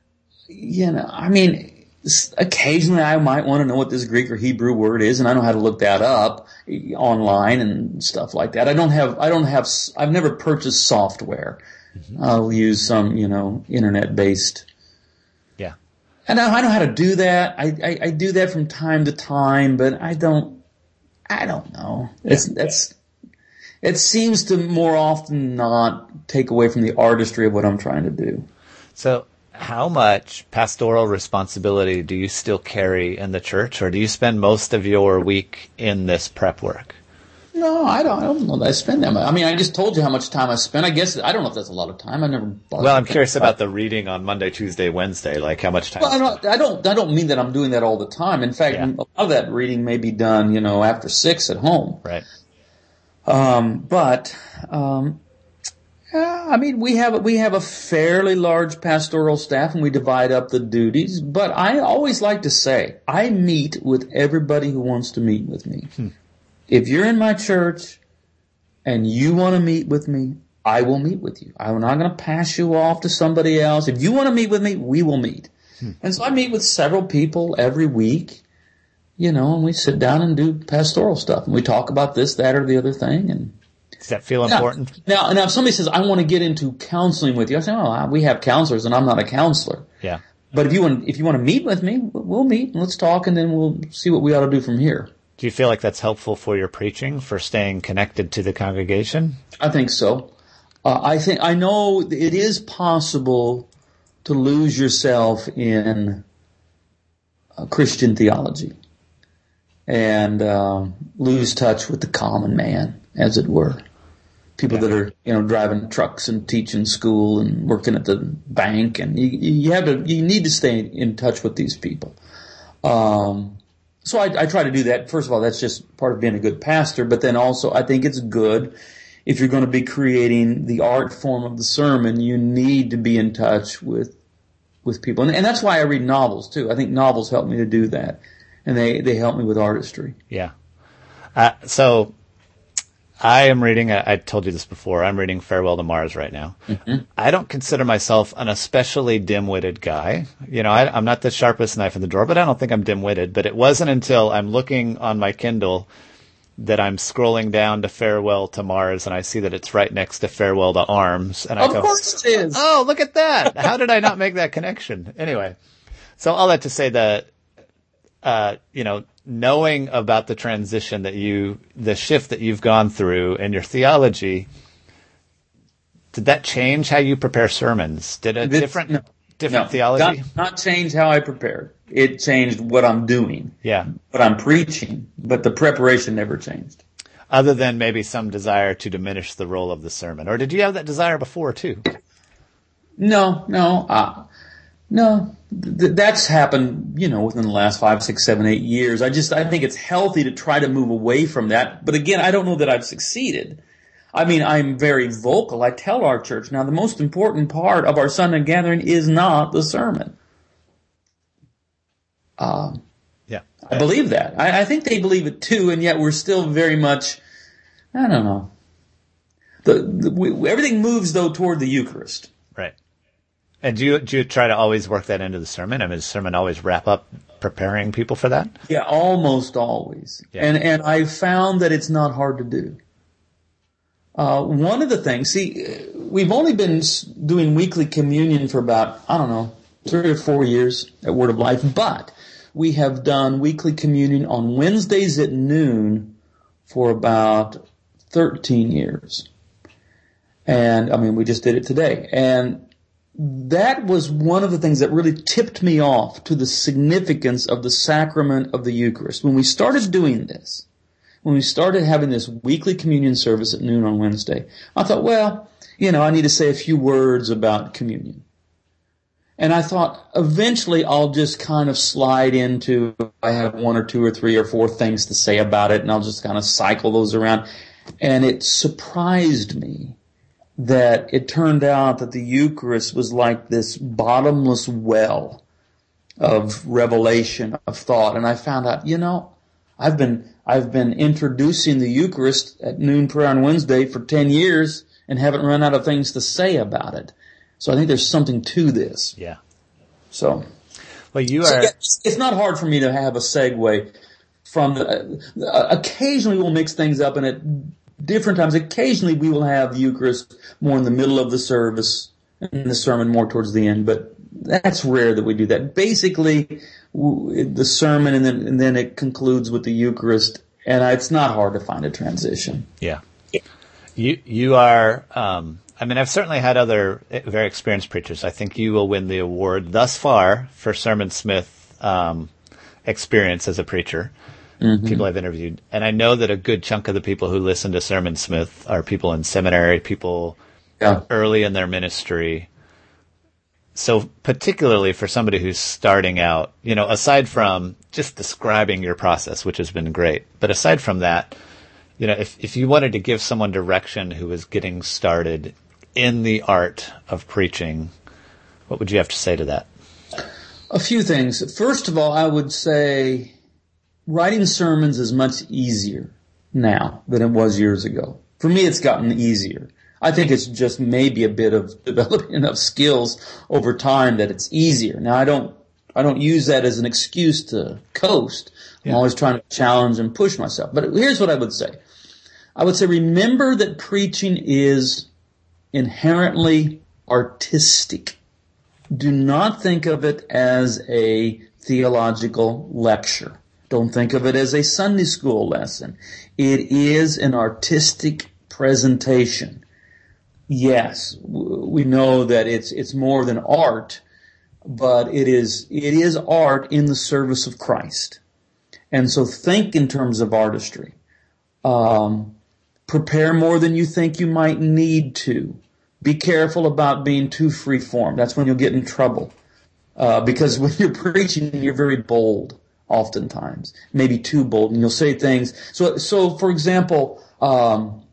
you know, I mean, occasionally I might want to know what this Greek or Hebrew word is, and I know how to look that up online and stuff like that. I don't have, I don't have, I've never purchased software. Mm-hmm. I'll use some, you know, internet-based. Yeah. And I know how to do that. I, I, I do that from time to time, but I don't, I don't know. It's, yeah. That's, it seems to more often not take away from the artistry of what I'm trying to do. So how much pastoral responsibility do you still carry in the church, or do you spend most of your week in this prep work? No, I don't, I don't know that I spend that much. I mean, I just told you how much time I spend. I guess, I don't know if that's a lot of time. I never Well, I'm curious about the reading on Monday, Tuesday, Wednesday, like how much time. Well, I don't, I don't, I don't mean that I'm doing that all the time. In fact, yeah. a lot of that reading may be done, you know, after six at home. Right. Um, but, um, yeah, I mean, we have, we have a fairly large pastoral staff and we divide up the duties, but I always like to say, I meet with everybody who wants to meet with me. Hmm. If you're in my church and you want to meet with me, I will meet with you. I'm not going to pass you off to somebody else. If you want to meet with me, we will meet. Hmm. And so I meet with several people every week. You know, and we sit down and do pastoral stuff, and we talk about this, that, or the other thing. And does that feel now, important? Now, now, if somebody says, "I want to get into counseling with you," I say, "Oh, we have counselors, and I'm not a counselor." Yeah. But if you want, if you want to meet with me, we'll meet and let's talk, and then we'll see what we ought to do from here. Do you feel like that's helpful for your preaching, for staying connected to the congregation? I think so. Uh, I think I know it is possible to lose yourself in uh, Christian theology. And uh, lose touch with the common man, as it were. People yeah. that are, you know, driving trucks and teaching school and working at the bank, and you, you have to, you need to stay in touch with these people. Um, so I, I try to do that. First of all, that's just part of being a good pastor, but then also I think it's good if you're going to be creating the art form of the sermon, you need to be in touch with with people, and, and that's why I read novels too. I think novels help me to do that. And they, they help me with artistry. Yeah. Uh, so I am reading, I, I told you this before, I'm reading Farewell to Mars right now. Mm-hmm. I don't consider myself an especially dim-witted guy. You know, I, I'm not the sharpest knife in the drawer, but I don't think I'm dim-witted. But it wasn't until I'm looking on my Kindle that I'm scrolling down to Farewell to Mars, and I see that it's right next to Farewell to Arms. And I of go, course it is. Oh, look at that. How did I not make that connection? Anyway, so all that to say that, Uh, you know, knowing about the transition that you, the shift that you've gone through in your theology, did that change how you prepare sermons? Did a this, different, no, different no, theology? Not, not change how I prepared. It changed what I'm doing. Yeah. What I'm preaching, but the preparation never changed. Other than maybe some desire to diminish the role of the sermon. Or did you have that desire before too? No, no, uh, no. Th- that's happened, you know, within the last five, six, seven, eight years. I just, I think it's healthy to try to move away from that. But again, I don't know that I've succeeded. I mean, I'm very vocal. I tell our church now the most important part of our Sunday gathering is not the sermon. Um, yeah, I believe that. I, I think they believe it too, and yet we're still very much, I don't know. The, the we, everything moves though toward the Eucharist. Right. And do you, do you try to always work that into the sermon? I mean, does the sermon always wrap up preparing people for that? Yeah, almost always. Yeah. And, and I've found that it's not hard to do. Uh, one of the things, see, we've only been doing weekly communion for about, I don't know, three or four years at Word of Life, but we have done weekly communion on Wednesdays at noon for about thirteen years. And, I mean, we just did it today. And that was one of the things that really tipped me off to the significance of the sacrament of the Eucharist. When we started doing this, when we started having this weekly communion service at noon on Wednesday, I thought, well, you know, I need to say a few words about communion. And I thought, eventually I'll just kind of slide into, I have one or two or three or four things to say about it, and I'll just kind of cycle those around. And it surprised me that it turned out that the Eucharist was like this bottomless well of revelation, of thought. And I found out, you know, I've been, I've been introducing the Eucharist at noon prayer on Wednesday for ten years and haven't run out of things to say about it. So I think there's something to this. Yeah. So, well, you so are. Yeah, it's not hard for me to have a segue from the, uh, occasionally we'll mix things up, and at different times, occasionally we will have the Eucharist more in the middle of the service and the sermon more towards the end, but that's rare that we do that. Basically, the sermon and then, and then it concludes with the Eucharist, and it's not hard to find a transition. Yeah. You, you are, um, I mean, I've certainly had other very experienced preachers. I think you will win the award thus far for Sermon Smith um, experience as a preacher, mm-hmm. people I've interviewed. And I know that a good chunk of the people who listen to Sermon Smith are people in seminary, people yeah. early in their ministry. So particularly for somebody who's starting out, you know, aside from just describing your process, which has been great, but aside from that, you know, if, if you wanted to give someone direction who was getting started in the art of preaching, what would you have to say to that? A few things. First of all, I would say writing sermons is much easier now than it was years ago. For me, it's gotten easier. I think it's just maybe a bit of developing enough skills over time that it's easier. Now, I don't, I don't use that as an excuse to coast. I'm yeah. always trying to challenge and push myself. But here's what I would say. I would say remember that preaching is inherently artistic. Do not think of it as a theological lecture. Don't think of it as a Sunday school lesson. It is an artistic presentation. Yes, we know that it's it's more than art, but it is it is art in the service of Christ. And so think in terms of artistry. Um, prepare more than you think you might need to. Be careful about being too free-form. That's when you'll get in trouble. Uh, because when you're preaching, you're very bold, oftentimes. Maybe too bold, and you'll say things. So, so for example, um,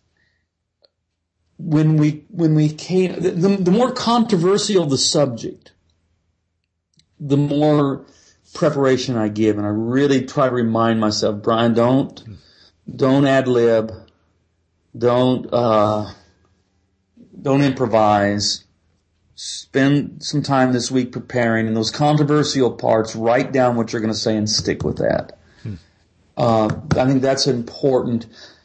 when we, when we came, the, the more controversial the subject, the more preparation I give, and I really try to remind myself, Brian, don't, don't ad lib, don't, uh, don't improvise. Spend some time this week preparing, and those controversial parts, write down what you're going to say and stick with that. Hmm. Uh, I think that's important.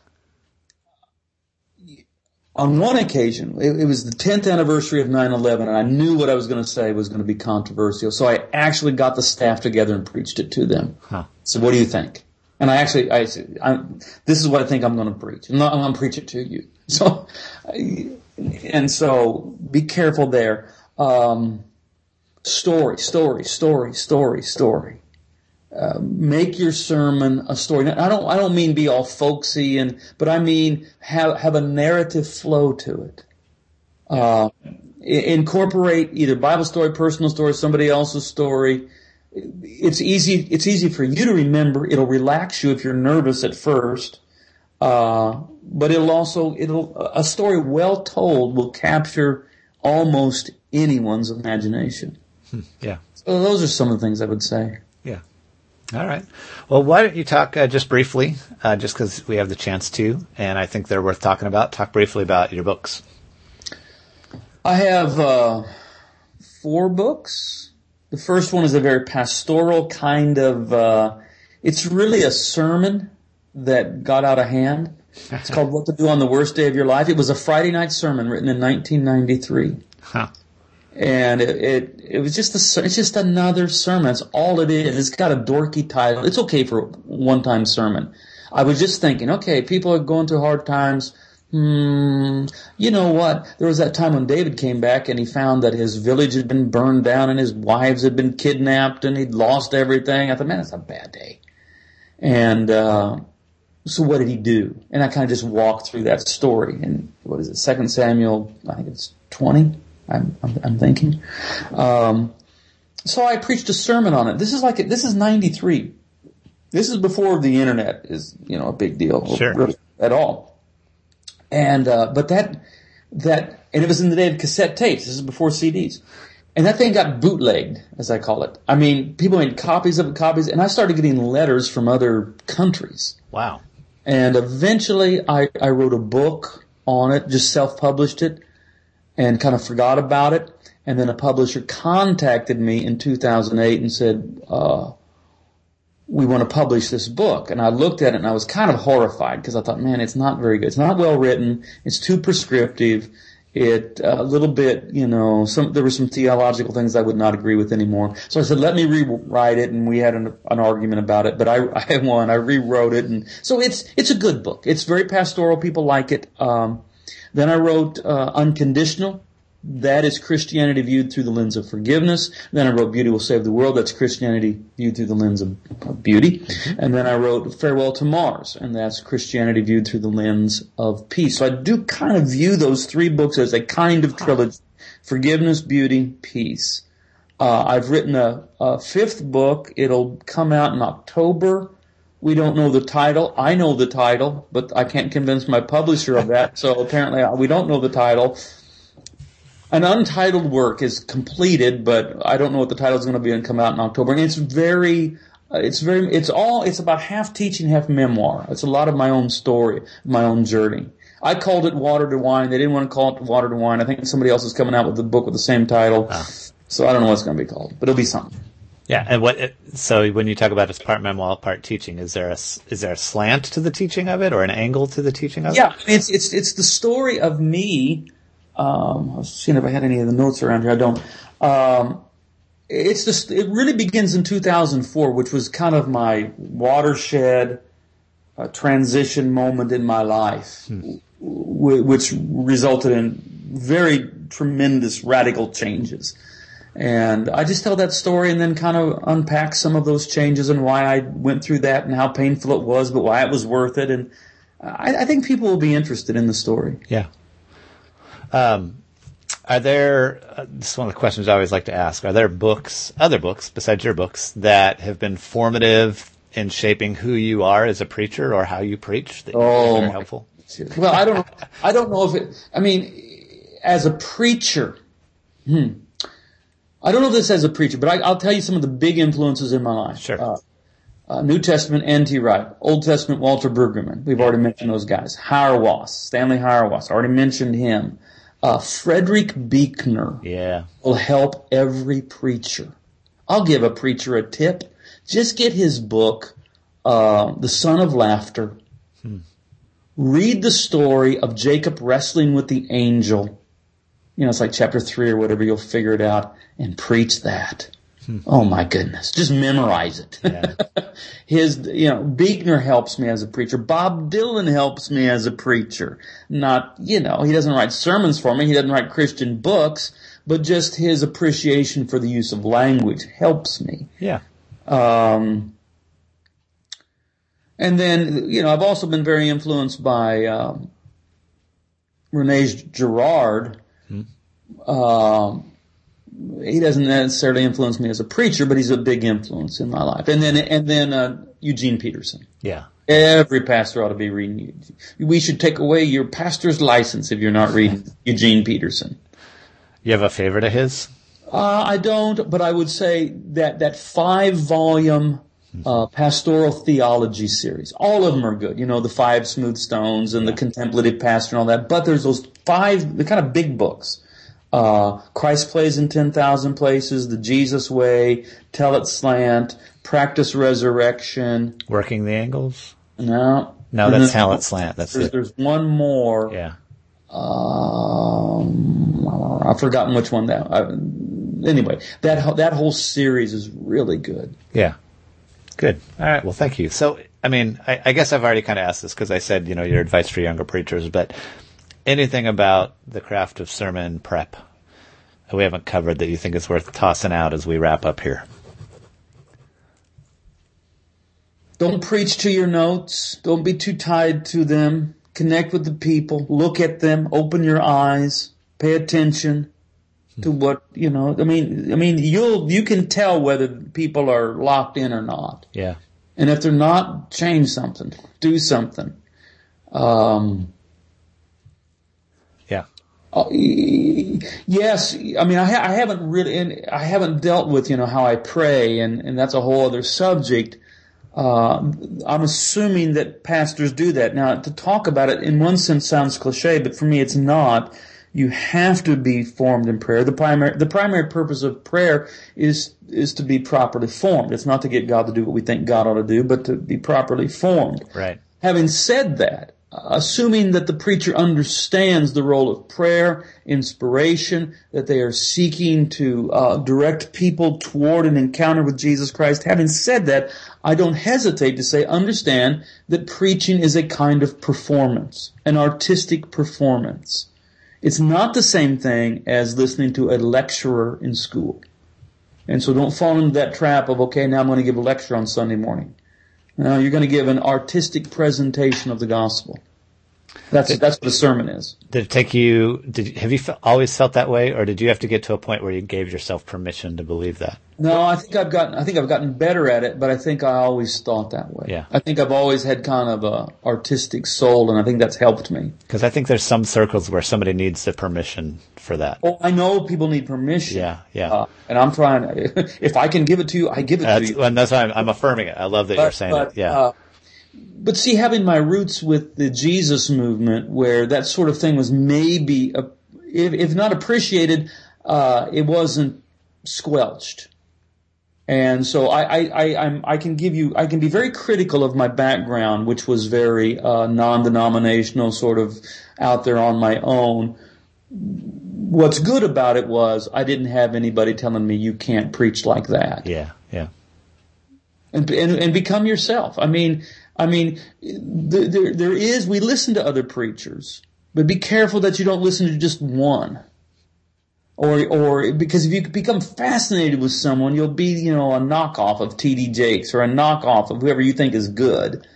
On one occasion, it, it was the tenth anniversary of nine eleven, and I knew what I was going to say was going to be controversial, so I actually got the staff together and preached it to them. Huh. So what do you think? And I actually, I said, this is what I think I'm going to preach. I'm, not, I'm going to preach it to you. So, and so be careful there. Um, story, story, story, story, story. Uh, make your sermon a story. Now, I don't, I don't mean be all folksy, and but I mean have have a narrative flow to it. Uh, incorporate either Bible story, personal story, somebody else's story. It's easy. It's easy for you to remember. It'll relax you if you're nervous at first, uh, but it'll also it'll a story well told will capture almost anyone's imagination. Yeah. So those are some of the things I would say. Yeah. All right. Well, why don't you talk uh, just briefly, uh, just because we have the chance to, and I think they're worth talking about. Talk briefly about your books. I have uh, four books. The first one is a very pastoral kind of, uh, it's really a sermon that got out of hand. It's called What to Do on the Worst Day of Your Life. It was a Friday night sermon written in nineteen ninety-three. Huh. And it, it, it was just a, it's just another sermon. That's all it is. It's got a dorky title. It's okay for a one-time sermon. I was just thinking, okay, people are going through hard times. Hmm, you know what? There was that time when David came back and he found that his village had been burned down and his wives had been kidnapped and he'd lost everything. I thought, man, that's a bad day. And, uh, so what did he do? And I kind of just walked through that story. And what is it? Second Samuel, I think it's twenty. I'm, I'm, I'm thinking. Um, so I preached a sermon on it. This is like, this is ninety-three. This is before the internet is, you know, a big deal. Sure. Really, at all. And, uh, but that, that, and it was in the day of cassette tapes. This is before C Ds. And that thing got bootlegged, as I call it. I mean, people made copies of it, copies, and I started getting letters from other countries. Wow. And eventually I, I wrote a book on it, just self-published it, and kind of forgot about it. And then a publisher contacted me in two thousand eight and said, uh, we want to publish this book. And I looked at it and I was kind of horrified because I thought, man, it's not very good. It's not well written. It's too prescriptive. It, uh, a little bit, you know, some, there were some theological things I would not agree with anymore. So I said, let me rewrite it, and we had an, an argument about it, but I, I won. I rewrote it, and so it's, it's a good book. It's very pastoral. People like it. Um, then I wrote, uh, Unconditional. That is Christianity viewed through the lens of forgiveness. Then I wrote Beauty Will Save the World. That's Christianity viewed through the lens of, of beauty. Mm-hmm. And then I wrote Farewell to Mars, and that's Christianity viewed through the lens of peace. So I do kind of view those three books as a kind of trilogy: forgiveness, beauty, peace. Uh, I've written a, a fifth book. It'll come out in October. We don't know the title. I know the title, but I can't convince my publisher of that. So apparently we don't know the title. An untitled work is completed, but I don't know what the title is going to be and come out in October. And it's very, uh, it's very, it's all, it's about half teaching, half memoir. It's a lot of my own story, my own journey. I called it Water to Wine. They didn't want to call it Water to Wine. I think somebody else is coming out with a book with the same title. Oh. So I don't know what it's going to be called, but it'll be something. Yeah, and what? So when you talk about it's part memoir, part teaching, is there a is there a slant to the teaching of it, or an angle to the teaching of yeah, it? Yeah, it's it's it's the story of me. Um, I was seeing if I had any of the notes around here. I don't. Um, it's just, it really begins in two thousand four, which was kind of my watershed uh, transition moment in my life, hmm. w- which resulted in very tremendous radical changes. And I just tell that story and then kind of unpack some of those changes and why I went through that and how painful it was, but why it was worth it. And I, I think people will be interested in the story. Yeah. Um, are there, uh, this is one of the questions I always like to ask, are there books, other books besides your books, that have been formative in shaping who you are as a preacher or how you preach that oh, are helpful? Well, I don't, I don't know if it, I mean, as a preacher, hmm, I don't know if this as a preacher, but I, I'll tell you some of the big influences in my life. Sure. Uh, uh, New Testament, N T Wright. Old Testament, Walter Brueggemann. We've already mentioned those guys. Hauerwas, Stanley Hauerwas. Already mentioned him. Uh, Frederick Buechner yeah. will help every preacher. I'll give a preacher a tip. Just get his book, uh, The Son of Laughter. Hmm. Read the story of Jacob wrestling with the angel. You know, it's like chapter three or whatever. You'll figure it out. And preach that. Hmm. Oh my goodness. Just memorize it. Yeah. His, you know, Buechner helps me as a preacher. Bob Dylan helps me as a preacher. Not, you know, he doesn't write sermons for me. He doesn't write Christian books, but just his appreciation for the use of language helps me. Yeah. Um, and then, you know, I've also been very influenced by, um, Rene Girard. Hmm. Um, He doesn't necessarily influence me as a preacher, but he's a big influence in my life. And then, and then, uh, Eugene Peterson. Yeah. Every pastor ought to be reading. We should take away your pastor's license if you're not reading Eugene Peterson. You have a favorite of his? Uh, I don't, but I would say that, that five volume, uh, pastoral theology series. All of them are good. You know, the five smooth stones and yeah. the contemplative pastor and all that. But there's those five, the kind of big books. Uh, Christ Plays in ten thousand Places, The Jesus Way, Tell It Slant, Practice Resurrection. Working the Angles? No. No, that's Tell It Slant. That's there's, it. There's one more. Yeah. Um, I've forgotten which one that. I, anyway, that that whole series is really good. Yeah. Good. All right. Well, thank you. So, I mean, I, I guess I've already kind of asked this because I said, you know, your advice for younger preachers, but anything about the craft of sermon prep that we haven't covered that you think is worth tossing out as we wrap up here? Don't preach to your notes. Don't be too tied to them. Connect with the people. Look at them. Open your eyes. Pay attention to what, you know, I mean, I mean, you'll, you can tell whether people are locked in or not. Yeah. And if they're not, change something. Do something. Um, yeah. Uh, yes, I mean, I, ha- I haven't really, and I haven't dealt with, you know, how I pray, and, and that's a whole other subject. Uh, I'm assuming that pastors do that. Now, to talk about it in one sense sounds cliche, but for me it's not. You have to be formed in prayer. The primary, the primary purpose of prayer is, is to be properly formed. It's not to get God to do what we think God ought to do, but to be properly formed. Right. Having said that, assuming that the preacher understands the role of prayer, inspiration, that they are seeking to uh, direct people toward an encounter with Jesus Christ. Having said that, I don't hesitate to say, understand that preaching is a kind of performance, an artistic performance. It's not the same thing as listening to a lecturer in school. And so don't fall into that trap of, okay, now I'm going to give a lecture on Sunday morning. No, you're going to give an artistic presentation of the gospel. That's did, that's what a sermon is. Did it take you? Did have you fe- always felt that way, or did you have to get to a point where you gave yourself permission to believe that? No, I think I've gotten. I think I've gotten better at it, but I think I always thought that way. Yeah. I think I've always had kind of a artistic soul, and I think that's helped me. Because I think there's some circles where somebody needs the permission for that. Oh, I know people need permission. Yeah, yeah. Uh, and I'm trying. If I can give it to you, I give it that's, to you. And that's why I'm, I'm affirming it. I love that but, you're saying but, it. Yeah. Uh, But see, having my roots with the Jesus movement, where that sort of thing was maybe, a, if, if not appreciated, uh, it wasn't squelched. And so I, I, I, I'm, I can give you, I can be very critical of my background, which was very uh, non-denominational, sort of out there on my own. What's good about it was I didn't have anybody telling me you can't preach like that. Yeah, yeah. And and, and become yourself. I mean. I mean, there, there is, we listen to other preachers, but be careful that you don't listen to just one. Or, or, because if you become fascinated with someone, you'll be, you know, a knockoff of T D Jakes or a knockoff of whoever you think is good.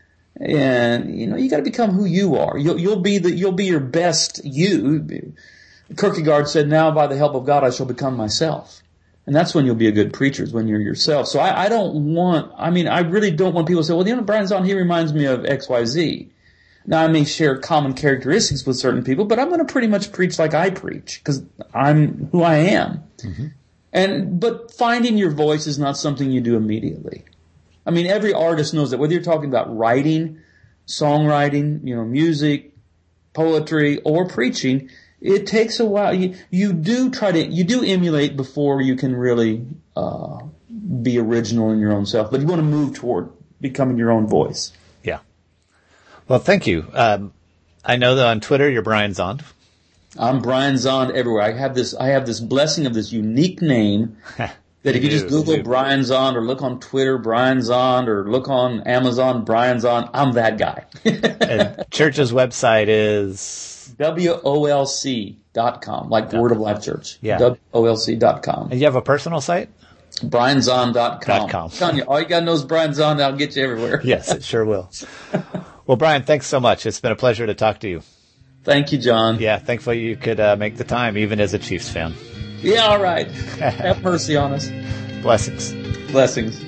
And, you know, you gotta become who you are. You'll, you'll be the, you'll be your best you. Kierkegaard said, now by the help of God I shall become myself. And that's when you'll be a good preacher, is when you're yourself. So I, I don't want, I mean, I really don't want people to say, well, you know, Brian Zahnd, he reminds me of X Y Z. Now, I may share common characteristics with certain people, but I'm going to pretty much preach like I preach, because I'm who I am. Mm-hmm. And, but finding your voice is not something you do immediately. I mean, every artist knows that, whether you're talking about writing, songwriting, you know, music, poetry, or preaching, it takes a while. You, you do try to, you do emulate before you can really, uh, be original in your own self, but you want to move toward becoming your own voice. Yeah. Well, thank you. Um, I know that on Twitter you're Brian Zahnd. I'm Brian Zahnd everywhere. I have this, I have this blessing of this unique name that if you just Google Brian Zahnd or look on Twitter, Brian Zahnd, or look on Amazon, Brian Zahnd, I'm that guy. And church's website is W O L C dot com, like the Word of Life Church. Yeah. W O L C dot com. And you have a personal site? Brian Zahnd dot com. .com. I'm telling you, all you got to know is Brian Zahnd, that'll get you everywhere. Yes, it sure will. Well, Brian, thanks so much. It's been a pleasure to talk to you. Thank you, John. Yeah, thankfully you could uh, make the time, even as a Chiefs fan. Yeah, all right. Have mercy on us. Blessings. Blessings.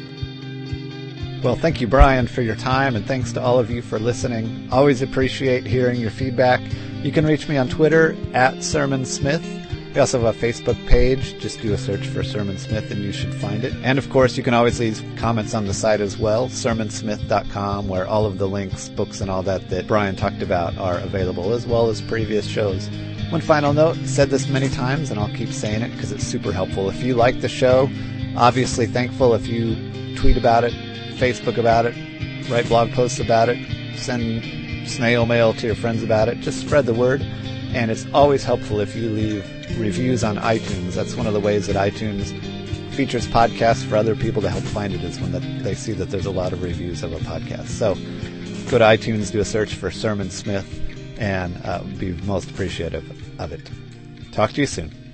Well, thank you, Brian, for your time, and thanks to all of you for listening. Always appreciate hearing your feedback. You can reach me on Twitter, at Sermon Smith. We also have a Facebook page. Just do a search for Sermon Smith and you should find it. And, of course, you can always leave comments on the site as well, sermon smith dot com, where all of the links, books, and all that that Brian talked about are available, as well as previous shows. One final note, said this many times, and I'll keep saying it because it's super helpful. If you like the show, obviously thankful if you tweet about it, Facebook about it, write blog posts about it, send snail mail to your friends about it. Just spread the word. And it's always helpful if you leave reviews on iTunes. That's one of the ways that iTunes features podcasts for other people to help find it, is when the, they see that there's a lot of reviews of a podcast. So go to iTunes, do a search for Sermon Smith, and uh, be most appreciative of it. Talk to you soon.